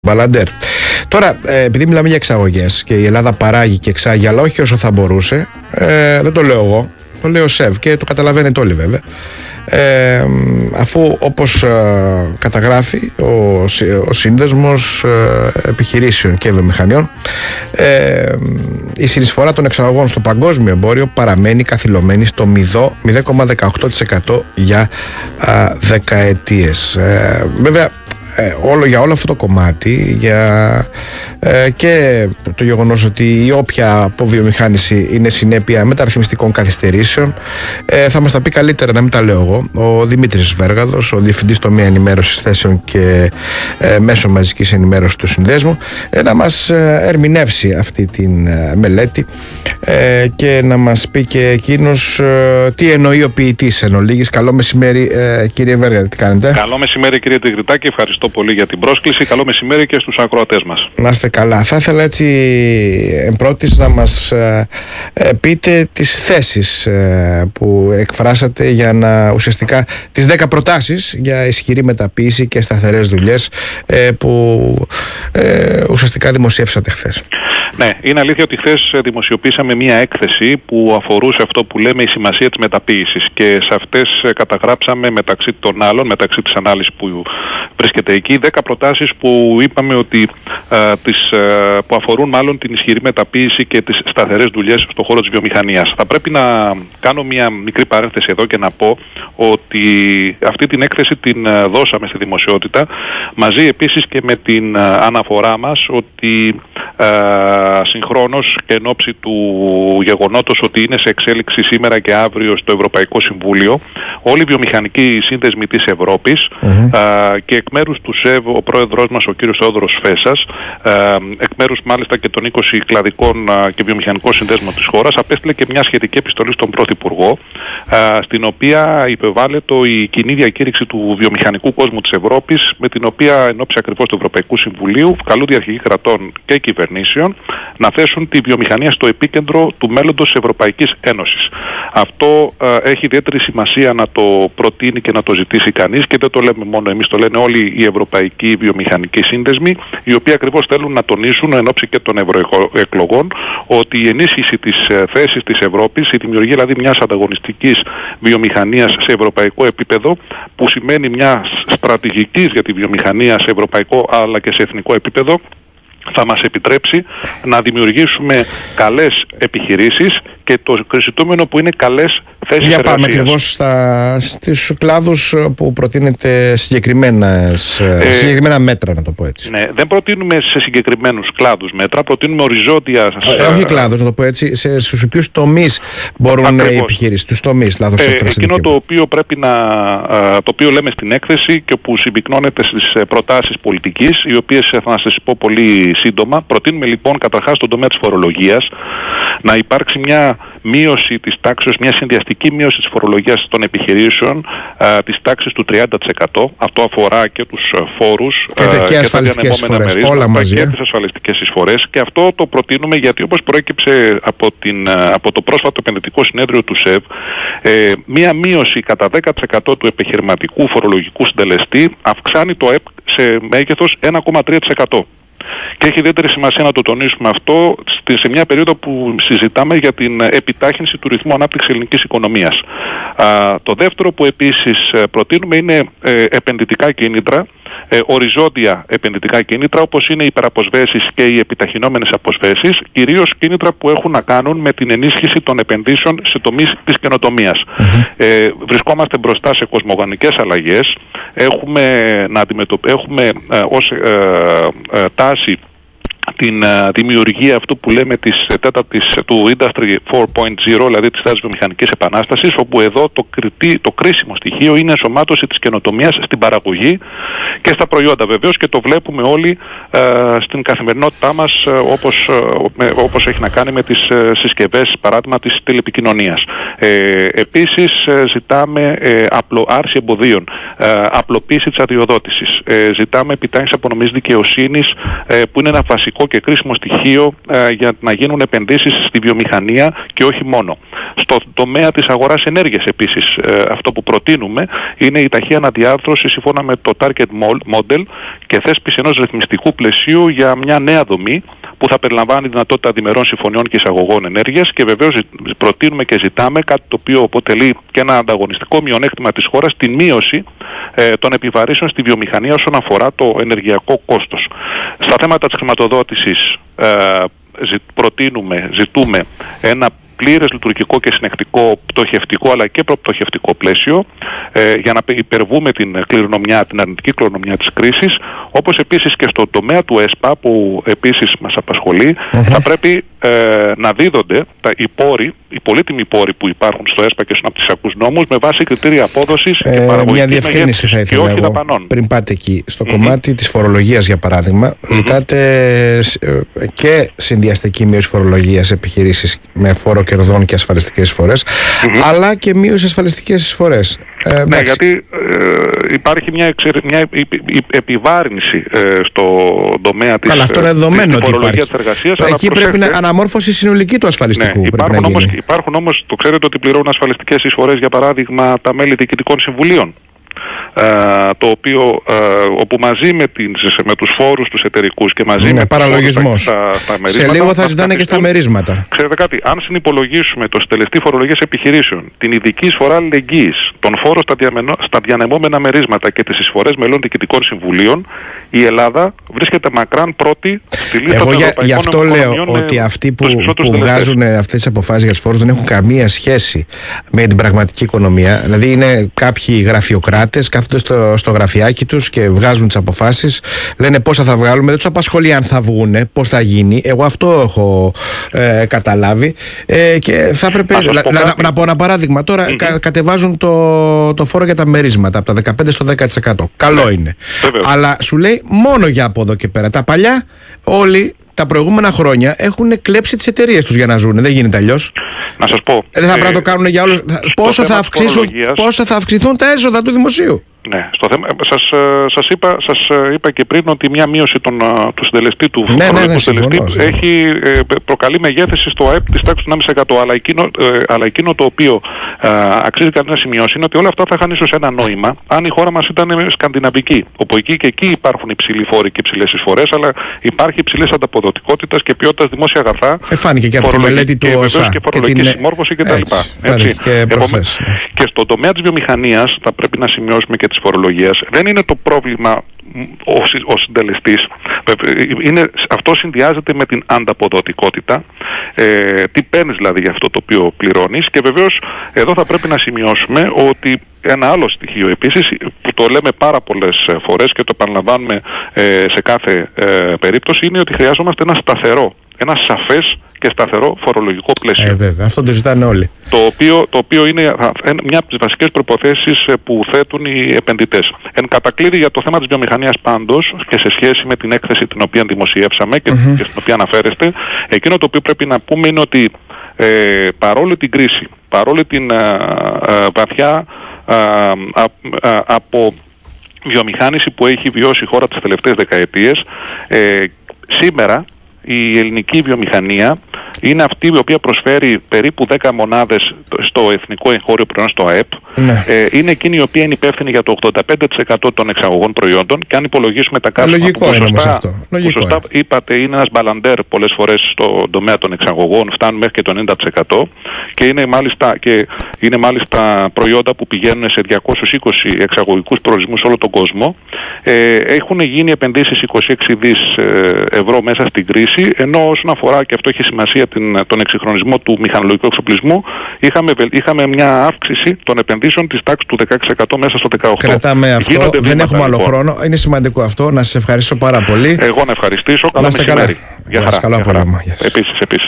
Μπαλαντέρ. Τώρα, επειδή μιλάμε για εξαγωγές και η Ελλάδα παράγει και εξάγει, αλλά όχι όσο θα μπορούσε, δεν το λέω εγώ, το λέω ο ΣΕΒ και το καταλαβαίνετε όλοι βέβαια. Αφού όπως καταγράφει ο Σύνδεσμος Επιχειρήσεων και Βιομηχανιών, η συνεισφορά των εξαγωγών στο παγκόσμιο εμπόριο παραμένει καθυλωμένη στο 0,18% για δεκαετίες. Βέβαια, για όλο αυτό το κομμάτι, και το γεγονός ότι η όποια αποβιομηχάνηση είναι συνέπεια μεταρρυθμιστικών καθυστερήσεων, θα μας τα πει καλύτερα, να μην τα λέω εγώ, ο Δημήτρης Βέργαδος, ο Διευθυντής Τομέα Ενημέρωσης Θέσεων και Μέσω Μαζικής Ενημέρωσης του Συνδέσμου, να μας ερμηνεύσει αυτή την μελέτη και να μας πει και εκείνος τι εννοεί ο ποιητής εν ολίγης. Καλό μεσημέρι, κύριε Βέργαδο, τι κάνετε? Καλό μεσημέρι, κύριε Τιγρητάκη, ευχαριστώ πολύ για την πρόσκληση. Καλό μεσημέρι και στους ακροατές μας. Να είστε καλά. Θα ήθελα έτσι εμπρότης να μας πείτε τις θέσεις που εκφράσατε για να ουσιαστικά τις 10 προτάσεις για ισχυρή μεταποίηση και σταθερές δουλειές που ουσιαστικά δημοσιεύσατε χθες. Ναι, είναι αλήθεια ότι χθες δημοσιοποίησαμε μία έκθεση που αφορούσε αυτό που λέμε η σημασία της μεταποίησης, και σε αυτές καταγράψαμε μεταξύ των άλλων, μεταξύ της ανάλυσης που βρίσκεται εκεί, 10 προτάσεις που είπαμε ότι που αφορούν μάλλον την ισχυρή μεταποίηση και τις σταθερές δουλειές στον χώρο της βιομηχανίας. Θα πρέπει να κάνω μία μικρή παρένθεση εδώ και να πω ότι αυτή την έκθεση την δώσαμε στη δημοσιότητα, μαζί επίσης και με την αναφορά μας ότι συγχρόνως και εν ώψη του γεγονότος ότι είναι σε εξέλιξη σήμερα και αύριο στο Ευρωπαϊκό Συμβούλιο όλοι οι βιομηχανικοί σύνδεσμοι της Ευρώπης, και εκ μέρους του ΣΕΒ ο πρόεδρος μας ο κύριος Θεόδωρος Φέσας, εκ μέρους μάλιστα και των 20 κλαδικών και βιομηχανικών συνδέσμων της χώρας, απέστειλε και μια σχετική επιστολή στον Πρωθυπουργό, στην οποία υπεβάλλεται η κοινή διακήρυξη του βιομηχανικού κόσμου της Ευρώπης, με την οποία εν ώψη ακριβώς του Ευρωπαϊκού Συμβουλίου καλούνται οι αρχηγοί κρατών και κυβερνήσεων να θέσουν τη βιομηχανία στο επίκεντρο του μέλλοντος της Ευρωπαϊκής Ένωσης. Αυτό έχει ιδιαίτερη σημασία να το προτείνει και να το ζητήσει κανείς, και δεν το λέμε μόνο εμείς, το λένε όλοι οι ευρωπαϊκοί βιομηχανικοί σύνδεσμοι, οι οποίοι ακριβώς θέλουν να τονίσουν εν ώψη και των ευρωεκλογών ότι η ενίσχυση της θέσης της Ευρώπης, η δημιουργία δηλαδή μιας ανταγωνιστικής βιομηχανίας σε ευρωπαϊκό επίπεδο, που σημαίνει μια στρατηγικής για τη βιομηχανία σε ευρωπαϊκό αλλά και σε εθνικό επίπεδο, θα μας επιτρέψει να δημιουργήσουμε καλές επιχειρήσεις και το ζητούμενο που είναι καλές θέσεις εργασίας. Για πάμε ακριβώς στους κλάδους που προτείνετε συγκεκριμένα μέτρα, να το πω έτσι. Ναι, δεν προτείνουμε σε συγκεκριμένους κλάδους μέτρα, προτείνουμε οριζόντια... όχι κλάδους, να το πω έτσι, στους οποίους τομείς μπορούν οι επιχειρήσεις, τους τομείς, λάθος έκφραση. Εκείνο το οποίο πρέπει το οποίο λέμε στην έκθεση και που συμπυκνώνεται στις προτάσεις πολιτικής, οι οποίες θα σας πω πολύ σύντομα. Προτείνουμε λοιπόν καταρχάς στον τομέα της φορολογίας να υπάρξει μια μείωση της τάξης, μια συνδυαστική μείωση της φορολογίας των επιχειρήσεων της τάξης του 30%. Αυτό αφορά και τους φόρους και ασφαλιστικές εισφορές, όλα μαζί, και τις ασφαλιστικές εισφορές. Και αυτό το προτείνουμε γιατί, όπως προέκυψε από το πρόσφατο επενδυτικό συνέδριο του ΣΕΒ, μια μείωση κατά 10% του επιχειρηματικού φορολογικού συντελεστή αυξάνει το ΕΠ σε μέγεθος 1,3%. Και έχει ιδιαίτερη σημασία να το τονίσουμε αυτό σε μια περίοδο που συζητάμε για την επιτάχυνση του ρυθμού ανάπτυξης ελληνικής οικονομίας. Το δεύτερο που επίσης προτείνουμε είναι επενδυτικά κίνητρα, οριζόντια επενδυτικά κίνητρα, όπως είναι οι υπεραποσβέσεις και οι επιταχυνόμενες αποσβέσεις, κυρίως κίνητρα που έχουν να κάνουν με την ενίσχυση των επενδύσεων σε τομείς της καινοτομίας. Βρισκόμαστε μπροστά σε κοσμογονικές αλλαγές. Έχουμε ως τάση την δημιουργία αυτού που λέμε του Industry 4.0, δηλαδή της τάσης βιομηχανικής επανάστασης, όπου εδώ το κρίσιμο στοιχείο είναι η ενσωμάτωση της καινοτομίας στην παραγωγή και στα προϊόντα βεβαίως, και το βλέπουμε όλοι στην καθημερινότητά μας, όπως έχει να κάνει με τις συσκευές, παράδειγμα της τηλεπικοινωνίας. Επίσης ζητάμε άρση εμποδίων, απλοποίηση της αδειοδότησης, ζητάμε επιτάχυνση απονομής δικαιοσύνης, που είναι ένα βασικό και κρίσιμο στοιχείο για να γίνουν επενδύσεις στη βιομηχανία και όχι μόνο. Στο τομέα της αγοράς ενέργειας επίσης, αυτό που προτείνουμε είναι η ταχεία αναδιάρθρωση σύμφωνα με το Target Model και θέσπιση ενός ρυθμιστικού πλαισίου για μια νέα δομή που θα περιλαμβάνει δυνατότητα διμερών συμφωνιών και εισαγωγών ενέργειας, και βεβαίως προτείνουμε και ζητάμε κάτι το οποίο αποτελεί και ένα ανταγωνιστικό μειονέκτημα της χώρας, τη μείωση των επιβαρύσεων στη βιομηχανία όσον αφορά το ενεργειακό κόστος. Στα θέματα της χρηματοδότησης ζητούμε ένα πλήρες λειτουργικό και συνεχτικό πτωχευτικό αλλά και προπτωχευτικό πλαίσιο για να υπερβούμε την αρνητική κληρονομιά της κρίσης, όπως επίσης και στο τομέα του ΕΣΠΑ που επίσης μας απασχολεί. Θα πρέπει να δίδονται οι πολύτιμοι πόροι που υπάρχουν στο ΕΣΠΑ και στους αναπτυξιακούς νόμους με βάση κριτήρια απόδοσης και παραγωγικής μια διευκρίνηση θα ήθελα εγώ, δαπανών. Πριν πάτε εκεί, στο κομμάτι της φορολογίας για παράδειγμα, ζητάτε και συνδυαστική μείωση φορολογίας επιχειρήσεις με φόρο κερδών και ασφαλιστικές εισφορές, αλλά και μείωση ασφαλιστικές εισφορές. Ναι, γιατί υπάρχει μια επιβάρυνση στο τομέα της φορολογίας της εργασίας. Εκεί πρέπει να αναμόρφωση συνολική του ασφαλιστικού. Ναι, υπάρχουν όμως, το ξέρετε ότι πληρώνουν ασφαλιστικές εισφορές, για παράδειγμα, τα μέλη διοικητικών συμβουλίων. Το οποίο όπου μαζί με τους φόρους τους εταιρικούς και μαζί με παραλογισμός τα μερίσματα, σε λίγο θα ζητάνε και στα μερίσματα. Ξέρετε κάτι, αν συνυπολογίσουμε το συντελεστή φορολογίας επιχειρήσεων, την ειδική εισφορά αλληλεγγύης, τον φόρο στα διανεμόμενα μερίσματα και τις εισφορές μελών διοικητικών συμβουλίων, η Ελλάδα βρίσκεται μακράν πρώτη στη λίστα των ευρωπαϊκών. Γι' αυτό λέω ότι αυτοί που βγάζουν αυτές τις αποφάσεις για τους φόρους δεν έχουν καμία σχέση με την πραγματική οικονομία. Δηλαδή είναι κάποιοι γραφειοκράτες, κάθονται στο γραφιάκι τους και βγάζουν τις αποφάσεις, λένε πόσα θα βγάλουμε, δεν τους απασχολεί αν θα βγούνε, πώς θα γίνει. Εγώ αυτό έχω καταλάβει και θα έπρεπε να πω ένα παράδειγμα. Τώρα κατεβάζουν το φόρο για τα μερίσματα από τα 15% στο 10%. Καλό είναι. Αλλά σου λέει μόνο για από εδώ και πέρα. Τα παλιά όλοι τα προηγούμενα χρόνια έχουν κλέψει τις εταιρείες τους για να ζουν. Δεν γίνεται αλλιώς. Να σας πω. Δεν θα πρέπει να το κάνουν για όλους. Πόσο θα αυξηθούν τα έσοδα του δημοσίου. Ναι, στο θέμα, σας είπα και πριν ότι μια μείωση του συντελεστή του φορολογικού συντελεστή έχει προκαλεί μεγέθυνση στο ΑΕΠ της τάξης του 1,5%. Αλλά εκείνο το οποίο αξίζει κανείς να σημειώσει είναι ότι όλα αυτά θα είχαν ίσως ένα νόημα αν η χώρα μας ήταν σκανδιναβική, όπου εκεί και εκεί υπάρχουν υψηλοί φόροι και υψηλές εισφορές, αλλά υπάρχει υψηλής ανταποδοτικότητας και ποιότητας δημόσια αγαθά. Φάνηκε και από τη μελέτη του ΩΣΑ και φορολογική συμμόρφωση κτλ. Και στον τομέα της βιομηχανίας θα πρέπει να σημειώσουμε και της φορολογίας. Δεν είναι το πρόβλημα ο συντελεστής. Αυτό συνδυάζεται με την ανταποδοτικότητα. Τι παίρνεις δηλαδή για αυτό το οποίο πληρώνεις, και βεβαίως εδώ θα πρέπει να σημειώσουμε ότι ένα άλλο στοιχείο επίσης που το λέμε πάρα πολλές φορές και το επαναλαμβάνουμε σε κάθε περίπτωση είναι ότι χρειάζομαστε ένα σαφές και σταθερό φορολογικό πλαίσιο. Βέβαια, αυτό το ζητάνε όλοι. Το οποίο είναι μια από τις βασικές προϋποθέσεις που θέτουν οι επενδυτές. Εν κατακλείδη για το θέμα της βιομηχανίας πάντως και σε σχέση με την έκθεση την οποία δημοσιεύσαμε και στην οποία αναφέρεστε, εκείνο το οποίο πρέπει να πούμε είναι ότι παρόλη την κρίση, παρόλη την βαθιά από βιομηχάνηση που έχει βιώσει η χώρα τις τελευταίες δεκαετίες, σήμερα η ελληνική βιομηχανία είναι αυτή η οποία προσφέρει περίπου 10 μονάδες στο εθνικό εγχώριο προϊόν, στο ΑΕΠ. Ναι. Είναι εκείνη η οποία είναι υπεύθυνη για το 85% των εξαγωγών προϊόντων, και αν υπολογίσουμε τα κάσματα που σωστά είπατε, είναι ένας μπαλαντέρ πολλές φορές στον τομέα των εξαγωγών, φτάνουν μέχρι και το 90%, και είναι μάλιστα προϊόντα που πηγαίνουν σε 220 εξαγωγικούς προορισμούς σε όλο τον κόσμο. Έχουν γίνει επενδύσεις 26 δις ευρώ μέσα στην κρίση, ενώ όσον αφορά, και αυτό έχει σημασία, τον εξυγχρονισμό του μηχανολογικού εξοπλισμού, είχαμε μια αύξηση των επενδύσεων της τάξης του 16% μέσα στο 18%. Κρατάμε αυτό, δεν έχουμε άλλο χρόνο. Είναι σημαντικό αυτό. Να σας ευχαριστήσω πάρα πολύ. Εγώ να ευχαριστήσω. Καλό μεσημέρι. Γεια χαρά. Επίσης.